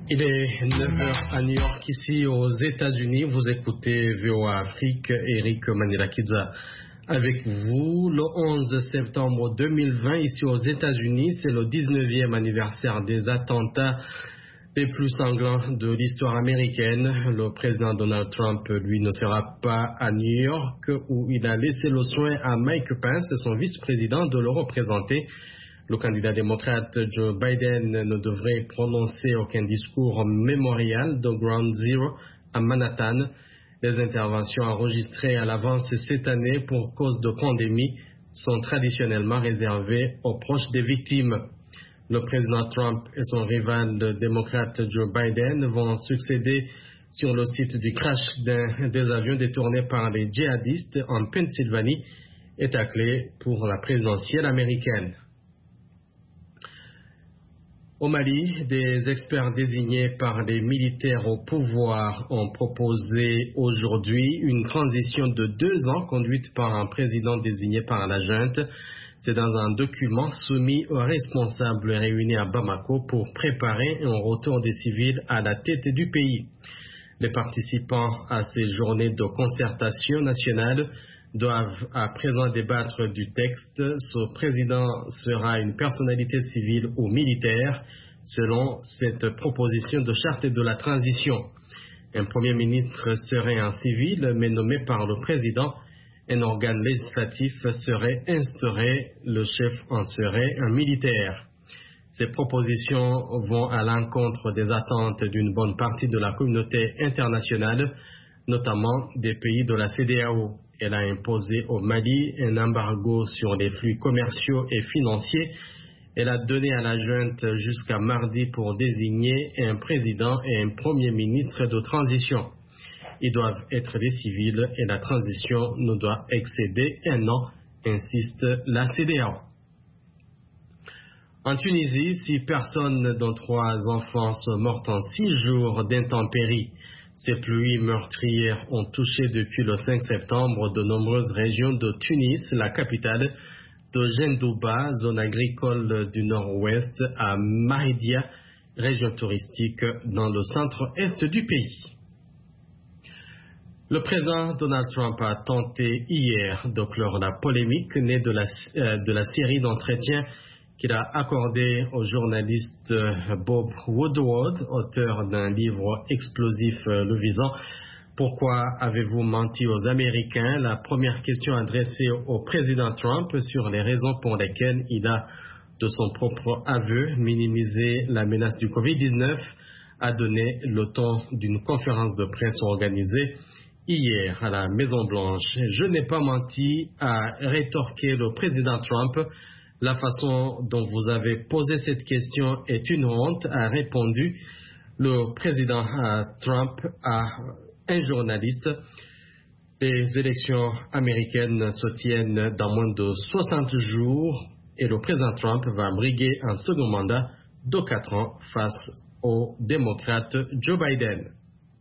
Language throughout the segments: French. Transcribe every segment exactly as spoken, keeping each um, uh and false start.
Il est neuf heures à New York, ici aux États-Unis. Vous écoutez V O A Afrique, Eric Manilakidza avec vous. Le onze septembre deux mille vingt, ici aux États-Unis, c'est le dix-neuvième anniversaire des attentats les plus sanglants de l'histoire américaine. Le président Donald Trump, lui, ne sera pas à New York, où il a laissé le soin à Mike Pence, son vice-président, de le représenter. Le candidat démocrate Joe Biden ne devrait prononcer aucun discours mémorial de Ground Zero à Manhattan. Les interventions enregistrées à l'avance cette année pour cause de pandémie sont traditionnellement réservées aux proches des victimes. Le président Trump et son rival démocrate Joe Biden vont succéder sur le site du crash d'un des avions détournés par les djihadistes en Pennsylvanie, état clé pour la présidentielle américaine. Au Mali, des experts désignés par les militaires au pouvoir ont proposé aujourd'hui une transition de deux ans conduite par un président désigné par la junte. C'est dans un document soumis aux responsables réunis à Bamako pour préparer un retour des civils à la tête du pays. Les participants à ces journées de concertation nationale doivent à présent débattre du texte. Ce président sera une personnalité civile ou militaire, selon cette proposition de charte de la transition. Un premier ministre serait un civil, mais nommé par le président. Un organe législatif serait instauré, le chef en serait un militaire. Ces propositions vont à l'encontre des attentes d'une bonne partie de la communauté internationale, notamment des pays de la C E D E A O. Elle a imposé au Mali un embargo sur les flux commerciaux et financiers. Elle a donné à la junte jusqu'à mardi pour désigner un président et un premier ministre de transition. Ils doivent être des civils et la transition ne doit excéder un an, insiste la C E D E A O. En Tunisie, six personnes dont trois enfants sont mortes en six jours d'intempéries. Ces pluies meurtrières ont touché depuis le cinq septembre de nombreuses régions de Tunis, la capitale, de Gendouba, zone agricole du nord-ouest, à Maridia, région touristique dans le centre-est du pays. Le président Donald Trump a tenté hier de clore la polémique née de la, euh, de la série d'entretiens qu'il a accordé au journaliste Bob Woodward, auteur d'un livre explosif le visant. Pourquoi avez-vous menti aux Américains? La première question adressée au président Trump sur les raisons pour lesquelles il a, de son propre aveu, minimisé la menace du covid dix-neuf, a donné le ton d'une conférence de presse organisée hier à la Maison-Blanche. Je n'ai pas menti, a rétorqué le président Trump. La façon dont vous avez posé cette question est une honte, a répondu le président Trump à un journaliste. Les élections américaines se tiennent dans moins de soixante jours et le président Trump va briguer un second mandat de quatre ans face au démocrate Joe Biden.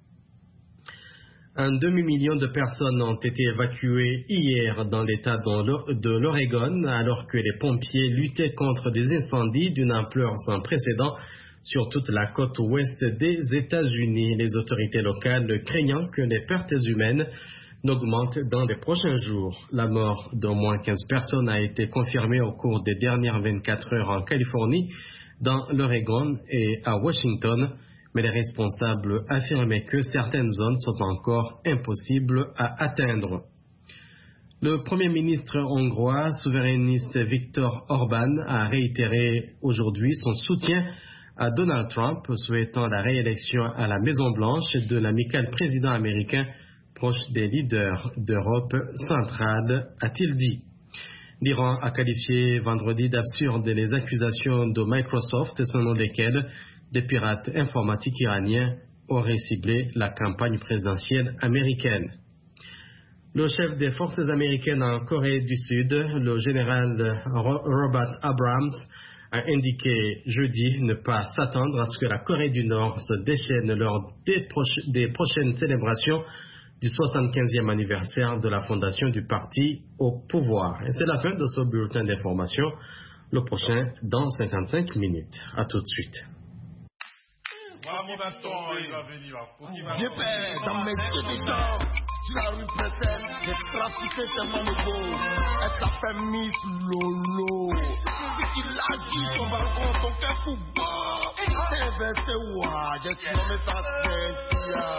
Un demi-million de personnes ont été évacuées hier dans l'État de l'Oregon alors que les pompiers luttaient contre des incendies d'une ampleur sans précédent sur toute la côte ouest des États-Unis. Les autorités locales craignant que les pertes humaines n'augmentent dans les prochains jours. La mort d'au moins quinze personnes a été confirmée au cours des dernières vingt-quatre heures en Californie, dans l'Oregon et à Washington. Mais les responsables affirmaient que certaines zones sont encore impossibles à atteindre. Le Premier ministre hongrois souverainiste Viktor Orban a réitéré aujourd'hui son soutien à Donald Trump, souhaitant la réélection à la Maison-Blanche de l'amical président américain proche des leaders d'Europe centrale, a-t-il dit. L'Iran a qualifié vendredi d'absurde les accusations de Microsoft selon lesquelles des pirates informatiques iraniens auraient ciblé la campagne présidentielle américaine. Le chef des forces américaines en Corée du Sud, le général Robert Abrams, a indiqué jeudi ne pas s'attendre à ce que la Corée du Nord se déchaîne lors des, proche- des prochaines célébrations du soixante-quinzième anniversaire de la fondation du parti au pouvoir. Et c'est la fin de ce bulletin d'information. Le prochain dans cinquante-cinq minutes. À tout de suite. J'ai peur dans mes yeux des gens. Sur la rue préfère, j'ai trafiqué tellement de beau. Elle s'appelle Miss Lolo. Celui qui l'a dit, son balcon, son cœur fou. C'est versé, ouah, j'ai nommé ta Cynthia.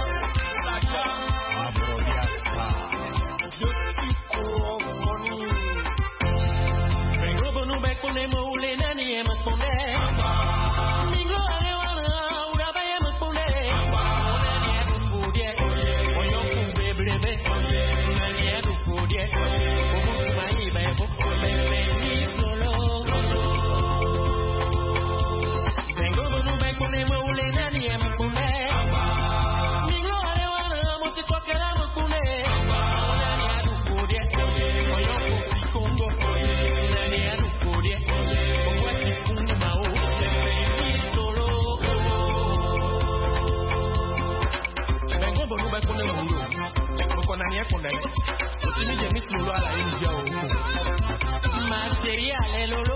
Abrodiasta. Je suis trop connu. Vengo bonu beko nemo ule nani ema konde. Mingo ale wana ura ba ema konde. Nani ema konde. Oyo kumbe brebe. Nani ema konde. Obu mai ba ebo. Bebe ni solo. Vengo bonu beko nemo ule nani ema konde. Mingo ale wana mote kwakela ema konde. Nani ema konde. Oyo kumbe kongo. Materiale lolo,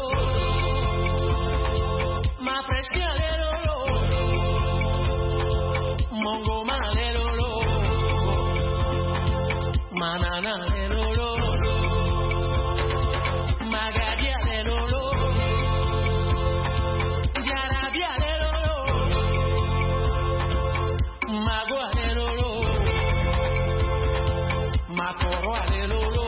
ma freschiale lolo, mongo male lolo, manana lolo, magadiale lolo, jarabiale lolo, maguale lolo, macoroale lolo.